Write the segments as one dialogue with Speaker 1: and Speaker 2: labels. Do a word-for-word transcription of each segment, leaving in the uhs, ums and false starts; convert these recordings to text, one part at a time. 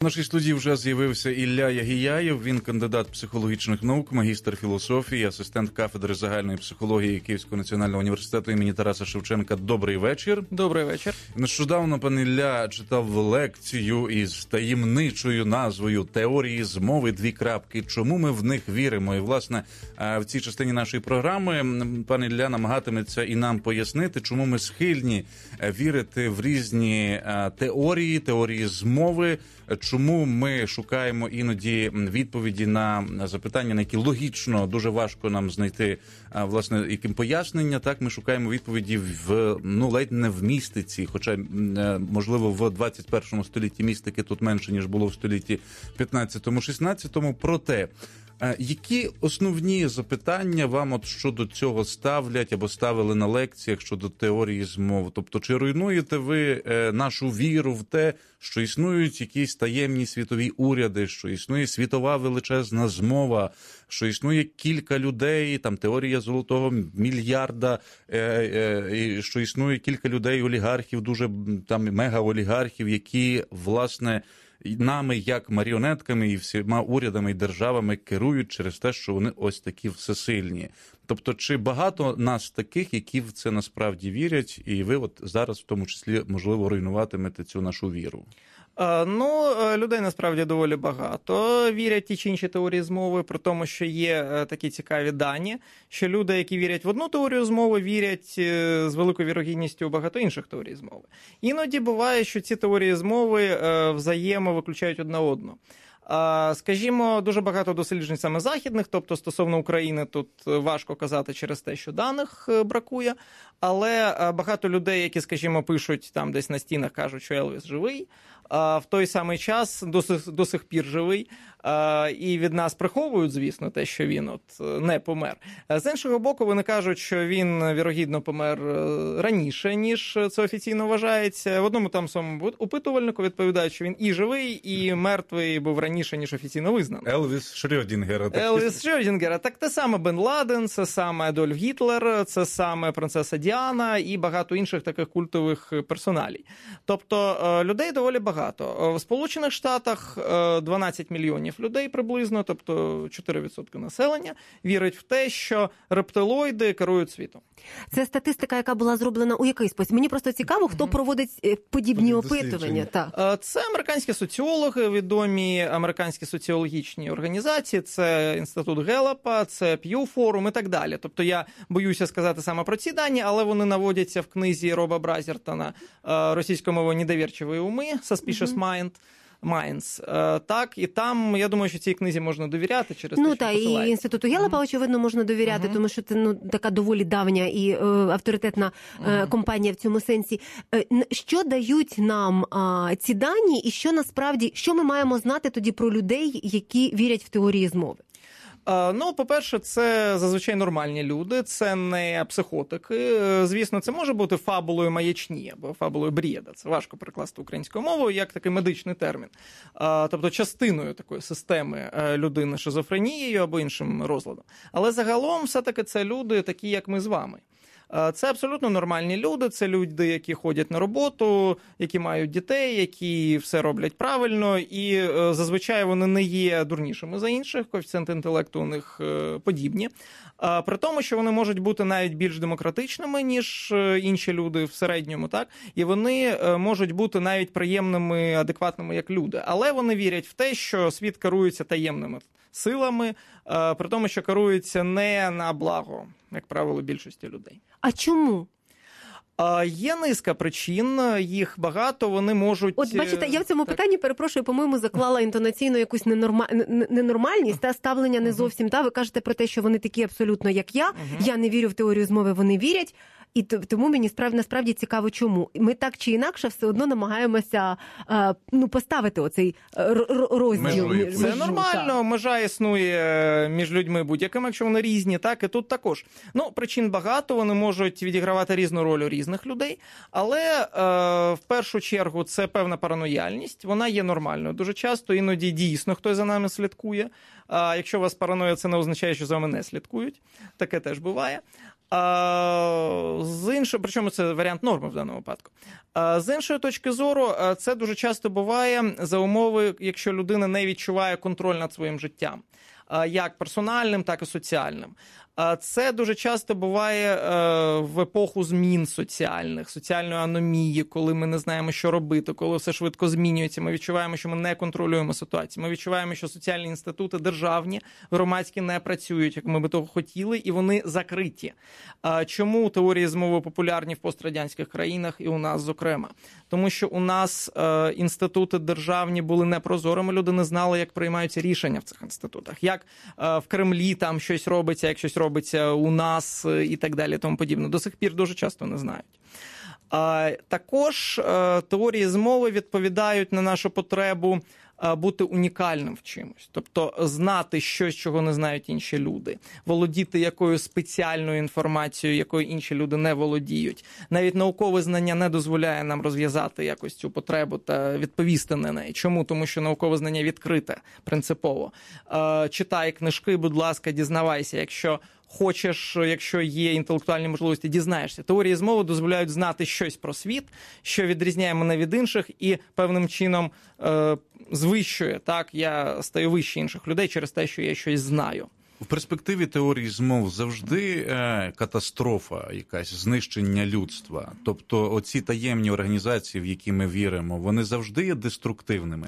Speaker 1: В нашій студії вже з'явився Ілля Ягіяєв, він кандидат психологічних наук, магістр філософії, асистент кафедри загальної психології Київського національного університету імені Тараса Шевченка. Добрий вечір.
Speaker 2: Добрий вечір.
Speaker 1: Нещодавно пан Ілля читав лекцію із таємничою назвою «Теорії змови. Дві крапки. Чому ми в них віримо?» І, власне, в цій частині нашої програми пан Ілля намагатиметься і нам пояснити, чому ми схильні вірити в різні теорії, теорії змови, чому ми шукаємо іноді відповіді на запитання, на які логічно дуже важко нам знайти, власне, яким пояснення. Так, ми шукаємо відповіді в, ну, ледь не в містиці, хоча, можливо, в двадцять першому столітті містики тут менше, ніж було в столітті п'ятнадцятому-шістнадцятому. Проте, які основні запитання вам от щодо цього ставлять або ставили на лекціях щодо теорії змов? Тобто, чи руйнуєте ви нашу віру в те, що існують якісь таємні світові уряди, що існує світова величезна змова, що існує кілька людей, там теорія золотого мільярда, що існує кілька людей, олігархів, дуже там мегаолігархів, які, власне, нами, як маріонетками і всіма урядами і державами керують через те, що вони ось такі всесильні. Тобто, чи багато нас таких, які в це насправді вірять, і ви от зараз в тому числі, можливо, руйнуватимете цю нашу віру?
Speaker 2: Ну, людей насправді доволі багато вірять ті чи інші теорії змови, при тому, що є такі цікаві дані, що люди, які вірять в одну теорію змови, вірять з великою вірогідністю у багато інших теорій змови. Іноді буває, що ці теорії змови взаємовиключають одна одну. Скажімо, дуже багато досліджень саме західних, тобто стосовно України тут важко казати через те, що даних бракує, але багато людей, які, скажімо, пишуть там десь на стінах, кажуть, що Елвіс живий, в той самий час до сих, до сих пір живий, і від нас приховують, звісно, те, що він от не помер. З іншого боку, вони кажуть, що він, вірогідно, помер раніше, ніж це офіційно вважається. В одному там своєму опитувальнику відповідають, що він і живий, і мертвий був раніше, ніж офіційно визнано.
Speaker 1: Елвіс Шрьодінгера. Так.
Speaker 2: Елвіс Шрьодінгера. Так те саме Бен Ладен, це саме Адольф Гітлер, це саме принцеса Діана і багато інших таких культових персоналій. Тобто людей доволі багато. В Сполучених Штатах дванадцять мільйонів людей приблизно, тобто чотири відсотки населення, вірить в те, що рептилоїди керують світом.
Speaker 3: Це статистика, яка була зроблена у який спосіб? Мені просто цікаво, хто проводить подібні опитування. Так.
Speaker 2: Це американські соціологи, відомі американські соціологічні організації, це Інститут Геллапа, це П'ю Форум і так далі. Тобто я боюся сказати саме про ці дані, але вони наводяться в книзі Роба Бразертона «Російською мовою недовірчиві уми», Suspicious Mind. Minds. Так, і там, я думаю, що цій книзі можна довіряти через
Speaker 3: ну,
Speaker 2: те, що
Speaker 3: та,
Speaker 2: посилається.
Speaker 3: І Інституту Геллапа, mm-hmm. очевидно, можна довіряти, mm-hmm. тому що це ну, така доволі давня і е, авторитетна е, mm-hmm. компанія в цьому сенсі. Е, що дають нам е, ці дані і що насправді, що ми маємо знати тоді про людей, які вірять в теорії змови?
Speaker 2: Ну, по-перше, це зазвичай нормальні люди, це не психотики. Звісно, це може бути фабулою маячні або фабулою брєда. Це важко перекласти українською мовою, як такий медичний термін. Тобто частиною такої системи людини з шизофренією або іншим розладом. Але загалом все-таки це люди, такі як ми з вами. Це абсолютно нормальні люди, це люди, які ходять на роботу, які мають дітей, які все роблять правильно, і зазвичай вони не є дурнішими за інших, коефіцієнти інтелекту у них подібні. При тому, що вони можуть бути навіть більш демократичними, ніж інші люди в середньому, так? І вони можуть бути навіть приємними, адекватними як люди. Але вони вірять в те, що світ керується таємними силами, при тому, що керується не на благо, як правило, більшості людей.
Speaker 3: А чому?
Speaker 2: Є низка причин, їх багато, вони можуть...
Speaker 3: От, бачите, я в цьому
Speaker 2: так.
Speaker 3: питанні, перепрошую, по-моєму, заклала інтонаційно якусь ненорма... ненормальність та ставлення не зовсім. Та? Ви кажете про те, що вони такі абсолютно, як я, uh-huh. я не вірю в теорію змови, вони вірять. І тому мені справді насправді цікаво, чому. Ми так чи інакше все одно намагаємося а, ну, поставити оцей розділ.
Speaker 2: Межу. Це нормально, так. Межа існує між людьми будь-якими, якщо вони різні, так, і тут також. Ну, причин багато, вони можуть відігравати різну роль у різних людей, але е, в першу чергу це певна паранояльність, вона є нормальною. Дуже часто іноді дійсно хтось за нами слідкує, а якщо у вас параноя, це не означає, що за вами не слідкують, таке теж буває. А, з іншого, причому це варіант норми в даному випадку. А, з іншої точки зору, це дуже часто буває за умови, якщо людина не відчуває контроль над своїм життям. Як персональним, так і соціальним. Це дуже часто буває в епоху змін соціальних, соціальної аномії, коли ми не знаємо, що робити, коли все швидко змінюється, ми відчуваємо, що ми не контролюємо ситуацію. Ми відчуваємо, що соціальні інститути державні, громадські не працюють, як ми би того хотіли, і вони закриті. Чому теорії змови популярні в пострадянських країнах і у нас, зокрема? Тому що у нас інститути державні були непрозорими, люди не знали, як приймаються рішення в цих інститутах, як в Кремлі там щось робиться, як щось робиться у нас і так далі, тому подібне. До сих пір дуже часто не знають. Також теорії змови відповідають на нашу потребу бути унікальним в чимось. Тобто знати щось, чого не знають інші люди. Володіти якоюсь спеціальною інформацією, якою інші люди не володіють. Навіть наукове знання не дозволяє нам розв'язати якось цю потребу та відповісти на неї. Чому? Тому що наукове знання відкрите принципово. Читай книжки, будь ласка, дізнавайся. Якщо хочеш, якщо є інтелектуальні можливості, дізнаєшся. Теорії змови дозволяють знати щось про світ, що відрізняє мене від інших і певним чином е, звищує. Так, я стаю вище інших людей через те, що я щось знаю.
Speaker 1: В перспективі теорії змов завжди е, катастрофа, якась знищення людства. Тобто оці таємні організації, в які ми віримо, вони завжди є деструктивними.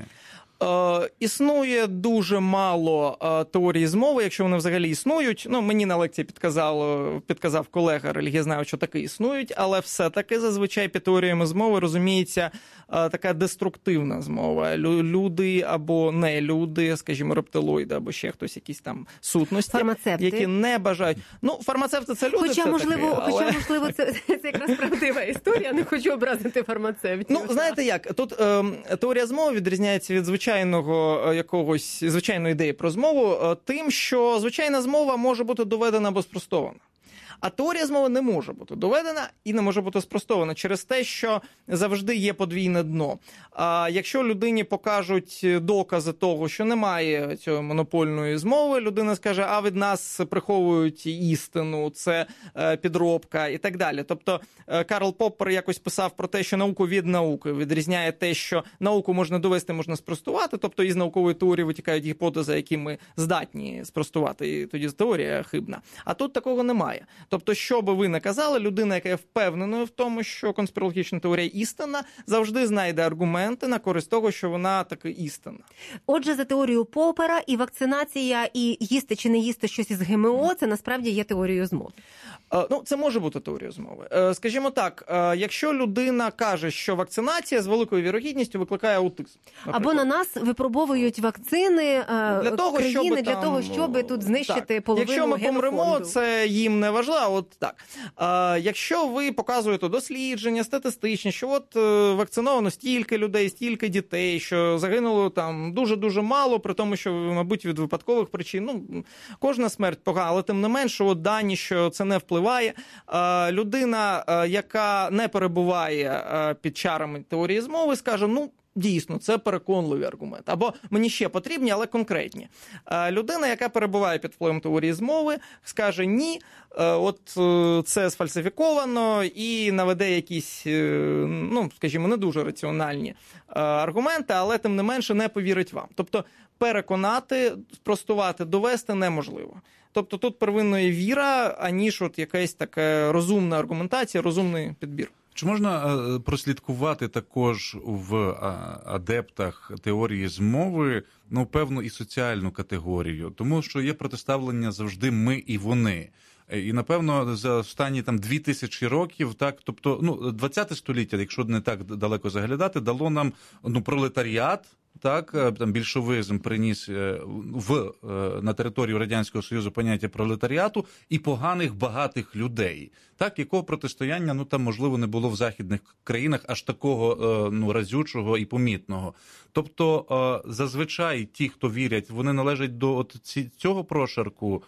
Speaker 2: Е, існує дуже мало е, теорій змови, якщо вони взагалі існують. Ну, мені на лекції підказав, підказав колега релігієзнавець, що таки існують, але все-таки зазвичай під теоріями змови розуміється е, така деструктивна змова. Лю, люди або не люди, скажімо, рептилоїди, або ще хтось, якісь там сутності,
Speaker 3: фармацевти,
Speaker 2: які не бажають. Ну, фармацевти – це люди,
Speaker 3: хоча,
Speaker 2: це
Speaker 3: можливо,
Speaker 2: таки, але...
Speaker 3: хоча, можливо, це, це якраз правдива історія, не хочу образити фармацевтів.
Speaker 2: Ну, знаєте як, тут е, теорія змови відрізняється від звичайної звичайного якогось звичайної ідеї про змову тим, що звичайна змова може бути доведена або спростована. А теорія змови не може бути доведена і не може бути спростована через те, що завжди є подвійне дно. А якщо людині покажуть докази того, що немає цієї монопольної змови, людина скаже, а від нас приховують істину, це підробка і так далі. Тобто Карл Поппер якось писав про те, що науку від науки відрізняє те, що науку можна довести, можна спростувати, тобто із наукової теорії витікають гіпотези, які ми здатні спростувати, і тоді теорія хибна. А тут такого немає. Тобто, що би ви не казали, людина, яка є впевненою в тому, що конспірологічна теорія істинна, завжди знайде аргументи на користь того, що вона таки істинна.
Speaker 3: Отже, за теорією Поппера і вакцинація, і їсти чи не їсти щось із ГМО, це насправді є теорією змови.
Speaker 2: Ну, це може бути теорія змови. Скажімо так, якщо людина каже, що вакцинація з великою вірогідністю викликає аутизм. Наприклад.
Speaker 3: Або на нас випробовують вакцини
Speaker 2: для того,
Speaker 3: країни
Speaker 2: щоб,
Speaker 3: для
Speaker 2: там,
Speaker 3: того, щоб тут знищити
Speaker 2: так.
Speaker 3: половину
Speaker 2: Якщо ми
Speaker 3: генофонду.
Speaker 2: помремо, це їм не важливо. От так. А, якщо ви показуєте дослідження, статистичні, що от вакциновано стільки людей, стільки дітей, що загинуло там дуже-дуже мало, при тому, що, мабуть, від випадкових причин, ну, кожна смерть погана, але тим не менше, от дані, що це не впливає. А, людина, яка не перебуває під чарами теорії змови, скаже, ну, дійсно, це переконливий аргумент. Або мені ще потрібні, але конкретні. Людина, яка перебуває під впливом теорії змови, скаже ні, от це сфальсифіковано і наведе якісь, ну, скажімо, не дуже раціональні аргументи, але тим не менше не повірить вам. Тобто переконати, спростувати, довести неможливо. Тобто тут первинна віра, аніж от якась така розумна аргументація, розумний підбір.
Speaker 1: Чи можна прослідкувати також в адептах теорії змови, ну, певну і соціальну категорію? Тому що є протиставлення завжди ми і вони. І, напевно, за останні там дві тисячі років, так, тобто, ну, двадцяте століття, якщо не так далеко заглядати, дало нам, ну, пролетаріат, так, там більшовизм приніс в, на територію Радянського Союзу поняття пролетаріату і поганих багатих людей. Так, якого протистояння, ну, там, можливо, не було в західних країнах аж такого, ну, разючого і помітного. Тобто, зазвичай ті, хто вірять, вони належать до от цього прошарку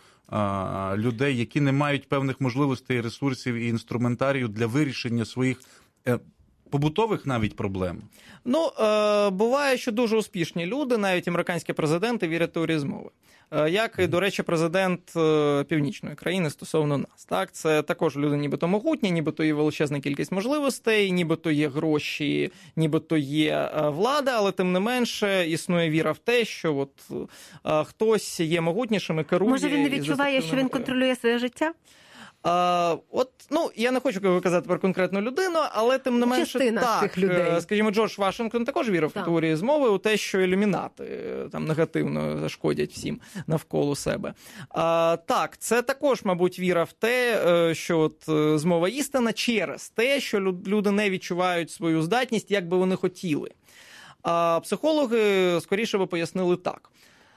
Speaker 1: людей, які не мають певних можливостей, ресурсів і інструментарію для вирішення своїх побутових навіть проблем?
Speaker 2: Ну, е, буває, що дуже успішні люди, навіть американські президенти, вірять теорії змови. Е, як і, до речі, президент е, північної країни стосовно нас. Так? Це також люди нібито могутні, нібито є величезна кількість можливостей, нібито є гроші, нібито є е, влада, але тим не менше існує віра в те, що от, е, хтось є могутнішим і керує.
Speaker 3: Може він не відчуває, що він контролює своє життя?
Speaker 2: А, от, ну, я не хочу казати про конкретну людину, але тим не менше,
Speaker 3: частина
Speaker 2: так,
Speaker 3: цих людей.
Speaker 2: Скажімо, Джордж Вашингтон також вірив
Speaker 3: так.
Speaker 2: в теорії змови, у те, що ілюмінати там негативно зашкодять всім навколо себе. А, так, це також, мабуть, віра в те, що от змова істина через те, що люди не відчувають свою здатність, як би вони хотіли. А психологи, скоріше би пояснили так.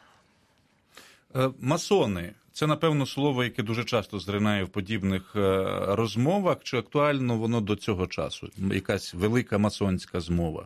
Speaker 1: Масони. Це, напевно, слово, яке дуже часто зринає в подібних розмовах. Чи актуально воно до цього часу? Якась велика масонська змова?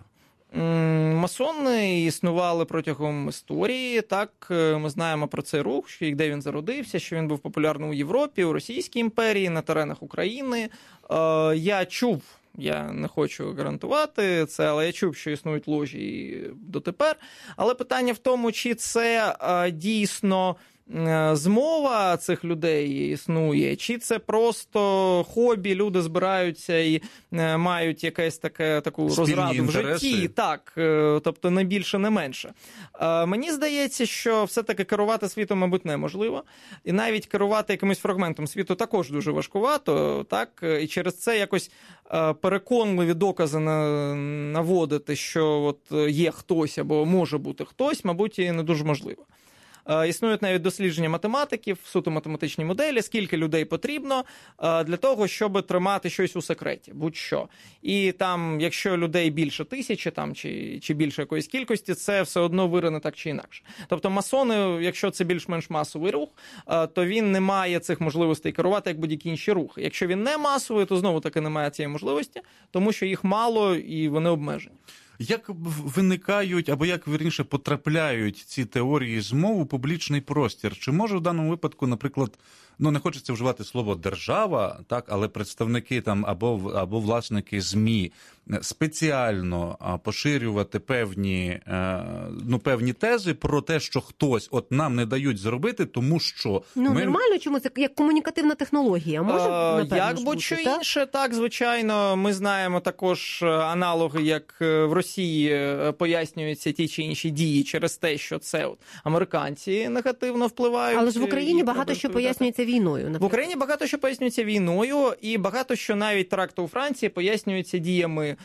Speaker 2: Масони існували протягом історії. Так, ми знаємо про цей рух, що де він зародився, що він був популярний у Європі, у Російській імперії, на теренах України. Я чув, я не хочу гарантувати це, але я чув, що існують ложі дотепер. Але питання в тому, чи це дійсно змова цих людей існує, чи це просто хобі, люди збираються і мають якесь таке, таку
Speaker 1: спільні
Speaker 2: розраду
Speaker 1: інтереси.
Speaker 2: В житті. Так, тобто не більше, не менше. Мені здається, що все-таки керувати світом, мабуть, неможливо. І навіть керувати якимось фрагментом світу також дуже важкувато. Так? І через це якось переконливі докази наводити, що от є хтось або може бути хтось, мабуть, і не дуже можливо. Існують навіть дослідження математиків, суто математичні моделі, скільки людей потрібно для того, щоб тримати щось у секреті, будь-що. І там, якщо людей більше тисячі там, чи, чи більше якоїсь кількості, це все одно вирине так чи інакше. Тобто масони, якщо це більш-менш масовий рух, то він не має цих можливостей керувати, як будь-які інші рухи. Якщо він не масовий, то знову-таки немає цієї можливості, тому що їх мало і вони обмежені.
Speaker 1: Як виникають, або як, вірніше, потрапляють ці теорії змов у публічний простір? Чи може в даному випадку, наприклад, ну, не хочеться вживати слово «держава», так, але представники там або, або власники ЗМІ спеціально поширювати певні, ну, певні тези про те, що хтось от нам не дають зробити, тому що...
Speaker 3: Ну,
Speaker 1: ми...
Speaker 3: нормально, чому це як комунікативна технологія? Може, напевно,
Speaker 2: як будь-що інше, так, звичайно. Ми знаємо також аналоги, як в Росії пояснюються ті чи інші дії через те, що це от американці негативно впливають.
Speaker 3: Але ж в Україні багато що пояснюється війною. Наприклад.
Speaker 2: В Україні багато що пояснюється війною, і багато що навіть теракти у Франції пояснюються діями е-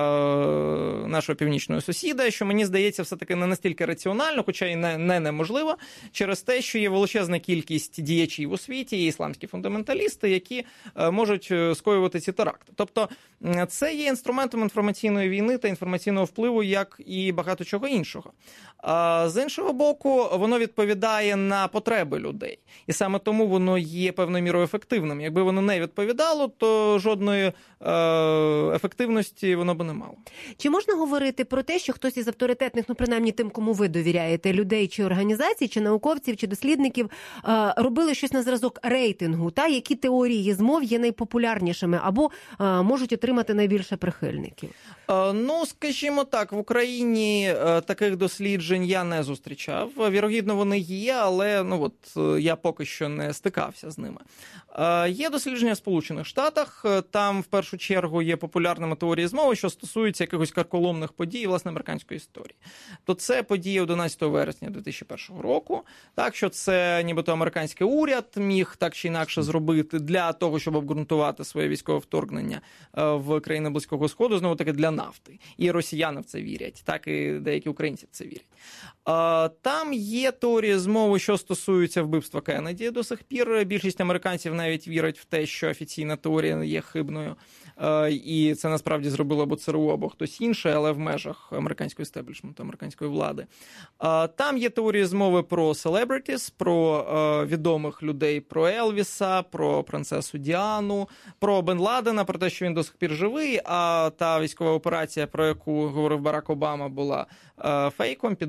Speaker 2: нашого північного сусіда, що, мені здається, все-таки не настільки раціонально, хоча і не, не неможливо, через те, що є величезна кількість діячів у світі, є ісламські фундаменталісти, які е- можуть скоювати ці теракти. Тобто це є інструментом інформаційної війни та інформаційного впливу, як і багато чого іншого. А з іншого боку, воно відповідає на потреби людей. І саме тому воно є певною мірою ефективним. Якби воно не відповідало, то жодної е- ефективності воно б не мало.
Speaker 3: Чи можна говорити про те, що хтось із авторитетних, ну принаймні тим, кому ви довіряєте, людей чи організацій, чи науковців, чи дослідників, е- робили щось на зразок рейтингу, та які теорії змов є найпопулярнішими або е- можуть отримати найбільше прихильників?
Speaker 2: Е- ну, скажімо так, в Україні е- таких досліджень я не зустрічав. Вірогідно, вони є, але ну от я поки що не стикався з ними. Е, є дослідження в Сполучених Штатах, там в першу чергу є популярними теорії змови, що стосуються якихось карколомних подій, власне, американської історії. То це події одинадцятого вересня дві тисячі першого року, так, що це нібито американський уряд міг так чи інакше зробити для того, щоб обґрунтувати своє військове вторгнення в країни Близького Сходу, знову таки для нафти. І росіяни в це вірять, так і деякі українці в це вірять. Там є теорії змови, що стосуються вбивства Кеннеді до сих пір. Більшість американців навіть вірить в те, що офіційна теорія є хибною. І це насправді зробило або ЦРУ, або хтось інший, але в межах американського істеблішменту, американської влади. Там є теорії змови про celebrities, про відомих людей, про Елвіса, про принцесу Діану, про Бен Ладена, про те, що він до сих пір живий, а та військова операція, про яку говорив Барак Обама, була фейком, підробкою.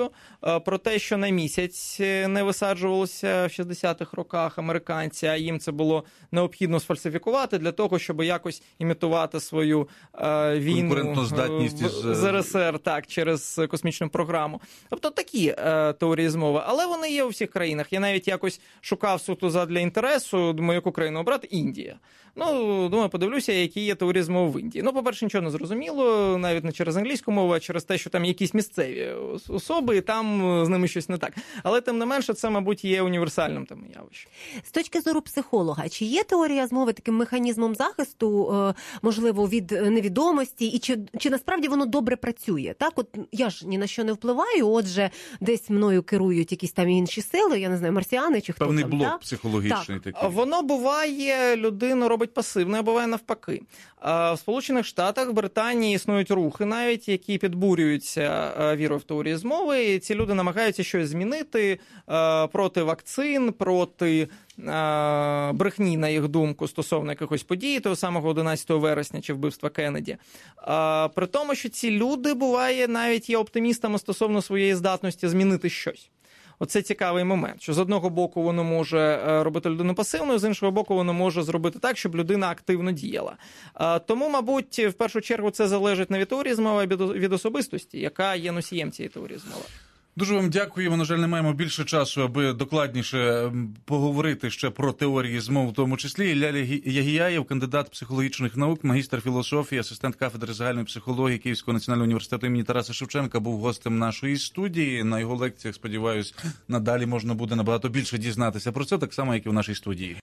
Speaker 2: змовою, про те, що на місяць не висаджувалося в шістдесятих роках американці, а їм це було необхідно сфальсифікувати для того, щоб якось імітувати свою війну
Speaker 1: конкурентоздатність із
Speaker 2: з РСР, так, через космічну програму. Тобто такі теорії змови. Але вони є у всіх країнах. Я навіть якось шукав суто задля інтересу, думаю, яку країну обрати? Індія. Ну, думаю, подивлюся, які є теорії змови в Індії. Ну, по-перше, нічого не зрозуміло, навіть не через англійську мову, а через те, що там якісь місцеві особи, і там з ними щось не так. Але, тим не менше, це, мабуть, є універсальним там явищем.
Speaker 3: З точки зору психолога, чи є теорія змови таким механізмом захисту, можливо, від невідомості, і чи, чи насправді воно добре працює? Так, от я ж ні на що не впливаю, отже, десь мною керують якісь там інші сили, я не знаю, марсіани чи хто
Speaker 1: Певний
Speaker 3: там.
Speaker 1: блок
Speaker 3: так?
Speaker 1: психологічний
Speaker 3: так.
Speaker 1: такий.
Speaker 2: Воно буває, людину робить пасивною, а буває навпаки. В Сполучених Штатах, в Британії існують рухи навіть, які підбурюються вірою в теорії змови, і ці люди намагаються щось змінити проти вакцин, проти брехні, на їх думку, стосовно якихось подій, того самого одинадцятого вересня чи вбивства Кеннеді. При тому, що ці люди, буває, навіть є оптимістами стосовно своєї здатності змінити щось. Оце цікавий момент, що з одного боку воно може робити людину пасивною, з іншого боку воно може зробити так, щоб людина активно діяла. Тому, мабуть, в першу чергу це залежить не від теорії змови, а від особистості, яка є носієм цієї теорії змови.
Speaker 1: Дуже вам дякуємо. На жаль, не маємо більше часу, аби докладніше поговорити ще про теорії змов, в тому числі. Ілля Ягіяєв, кандидат психологічних наук, магістр філософії, асистент кафедри загальної психології Київського національного університету імені Тараса Шевченка, був гостем нашої студії. На його лекціях, сподіваюсь, надалі можна буде набагато більше дізнатися про це, так само, як і в нашій студії.